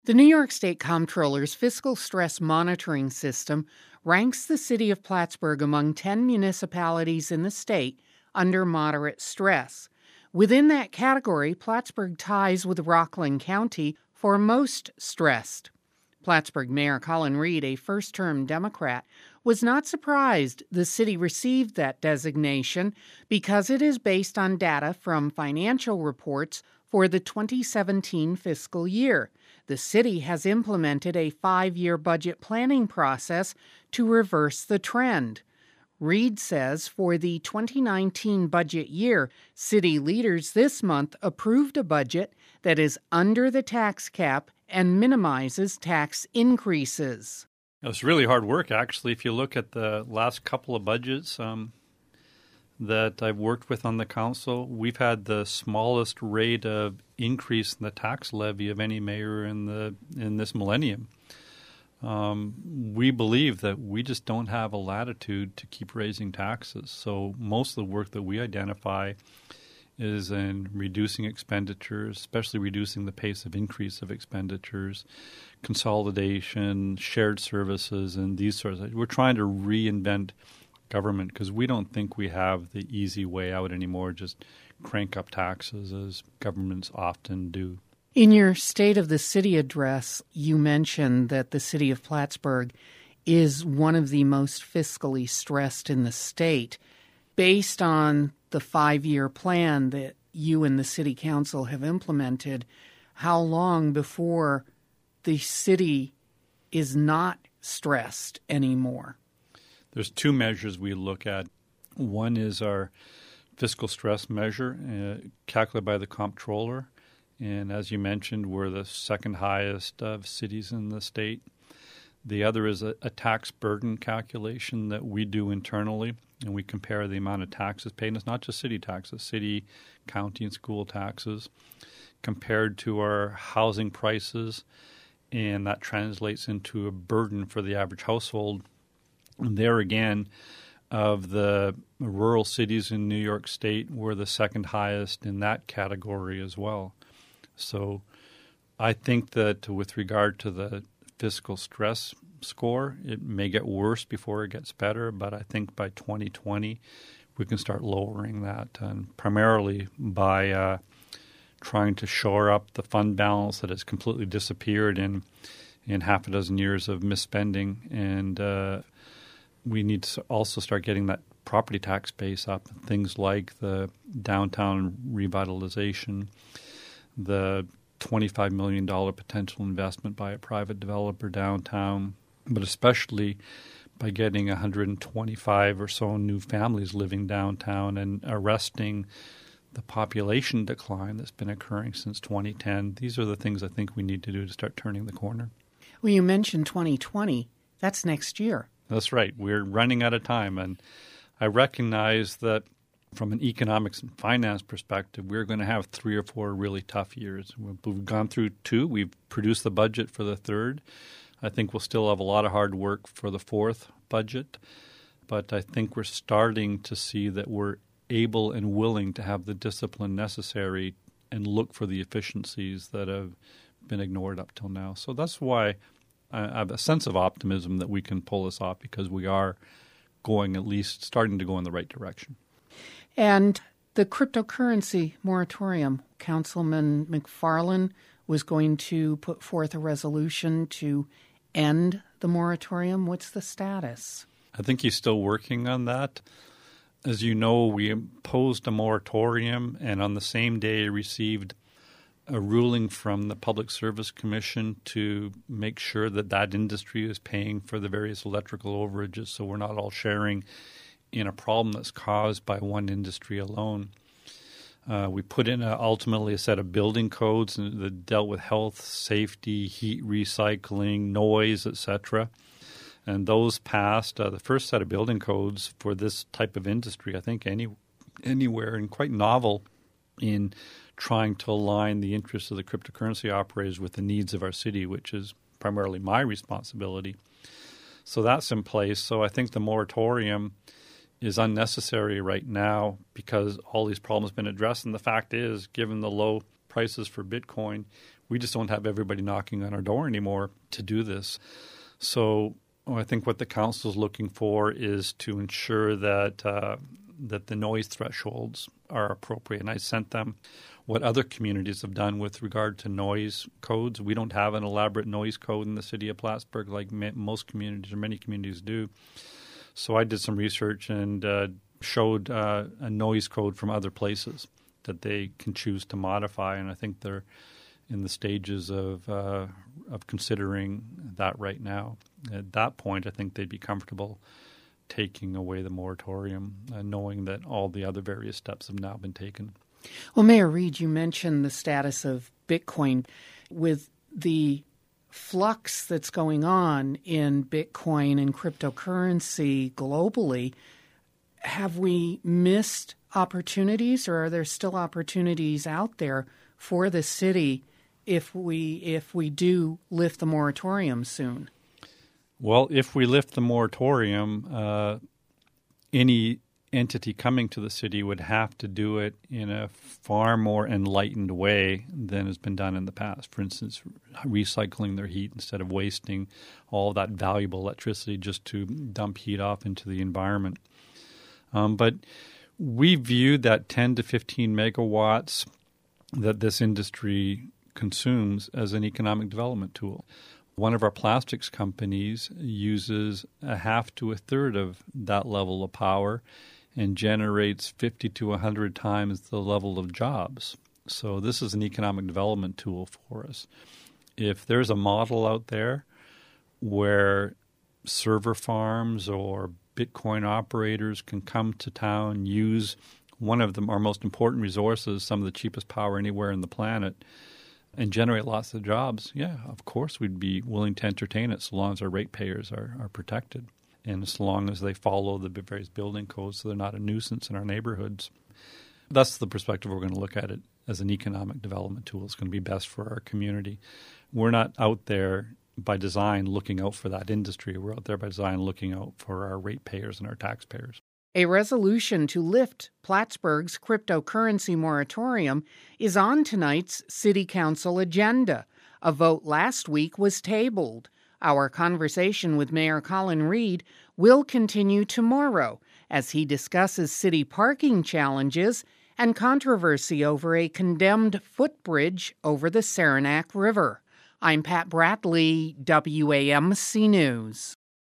The New York State Comptroller's Fiscal Stress Monitoring System ranks the city of Plattsburgh among 10 municipalities in the state under moderate stress. Within that category, Plattsburgh ties with Rockland County for most stressed. Plattsburgh Mayor Colin Reed, a first-term Democrat, was not surprised the city received that designation because it is based on data from financial reports for the 2017 fiscal year. The city has implemented a 5-year budget planning process to reverse the trend. Reed says for the 2019 budget year, city leaders this month approved a budget that is under the tax cap and minimizes tax increases. It's really hard work, actually. If you look at the last couple of budgets that I've worked with on the council, we've had the smallest rate of increase in the tax levy of any mayor in this millennium. We believe that we just don't have a latitude to keep raising taxes. So most of the work that we identify is in reducing expenditures, especially reducing the pace of increase of expenditures, consolidation, shared services, and these sorts of things. We're trying to reinvent government because we don't think we have the easy way out anymore, just crank up taxes as governments often do. In your State of the City address, you mentioned that the city of Plattsburgh is one of the most fiscally stressed in the state. Based on the 5-year plan that you and the city council have implemented, how long before the city is not stressed anymore? There's 2 measures we look at. One is our fiscal stress measure calculated by the comptroller. And as you mentioned, we're the second highest of cities in the state. The other is a tax burden calculation that we do internally, and we compare the amount of taxes paid. And it's not just city taxes, city, county, and school taxes, compared to our housing prices, and that translates into a burden for the average household. And there again, of the rural cities in New York State, we're the second highest in that category as well. So I think that with regard to the fiscal stress score, it may get worse before it gets better, but I think by 2020 we can start lowering that, and primarily by trying to shore up the fund balance that has completely disappeared in half a dozen years of misspending. And we need to also start getting that property tax base up, things like the downtown revitalization, the $25 million potential investment by a private developer downtown, but especially by getting 125 or so new families living downtown and arresting the population decline that's been occurring since 2010. These are the things I think we need to do to start turning the corner. Well, you mentioned 2020. That's next year. That's right. We're running out of time, and I recognize that from an economics and finance perspective, we're going to have 3 or 4 really tough years. We've gone through 2. We've produced the budget for the 3rd. I think we'll still have a lot of hard work for the 4th budget, but I think we're starting to see that we're able and willing to have the discipline necessary and look for the efficiencies that have been ignored up till now. So that's why I have a sense of optimism that we can pull this off, because we are going, at least starting to go in the right direction. And the cryptocurrency moratorium, Councilman McFarland was going to put forth a resolution to end the moratorium. What's the status? I think he's still working on that. As you know, we imposed a moratorium, and on the same day received a ruling from the Public Service Commission to make sure that that industry is paying for the various electrical overages, so we're not all sharing in a problem that's caused by one industry alone. We put in ultimately a set of building codes that dealt with health, safety, heat recycling, noise, etc. And those passed. The first set of building codes for this type of industry, I think anywhere, and quite novel in trying to align the interests of the cryptocurrency operators with the needs of our city, which is primarily my responsibility. So that's in place. So I think the moratorium is unnecessary right now because all these problems have been addressed. And the fact is, given the low prices for Bitcoin, We just don't have everybody knocking on our door anymore to do this. So I think what the council is looking for is to ensure that that the noise thresholds are appropriate. And I sent them what other communities have done with regard to noise codes. We don't have an elaborate noise code in the city of Plattsburgh like most communities or many communities do. So I did some research and showed a noise code from other places that they can choose to modify. And I think they're in the stages of considering that right now. At that point, I think they'd be comfortable taking away the moratorium, knowing that all the other various steps have now been taken. Well, Mayor Reed, you mentioned the status of Bitcoin. With the flux that's going on in Bitcoin and cryptocurrency globally, have we missed opportunities, or are there still opportunities out there for the city if we do lift the moratorium soon? Well, if we lift the moratorium, any entity coming to the city would have to do it in a far more enlightened way than has been done in the past. For instance, recycling their heat instead of wasting all that valuable electricity just to dump heat off into the environment. But we viewed that 10 to 15 megawatts that this industry consumes as an economic development tool. One of our plastics companies uses a half to a third of that level of power and generates 50 to 100 times the level of jobs. So this is an economic development tool for us. If there's a model out there where server farms or Bitcoin operators can come to town, use one of our most important resources, some of the cheapest power anywhere on the planet, and generate lots of jobs, yeah, of course we'd be willing to entertain it so long as our ratepayers are protected and as long as they follow the various building codes so they're not a nuisance in our neighborhoods. That's the perspective we're going to look at it as an economic development tool. It's going to be best for our community. We're not out there by design looking out for that industry. We're out there by design looking out for our ratepayers and our taxpayers. A resolution to lift Plattsburgh's cryptocurrency moratorium is on tonight's City Council agenda. A vote last week was tabled. Our conversation with Mayor Colin Reed will continue tomorrow as he discusses city parking challenges and controversy over a condemned footbridge over the Saranac River. I'm Pat Bradley, WAMC News.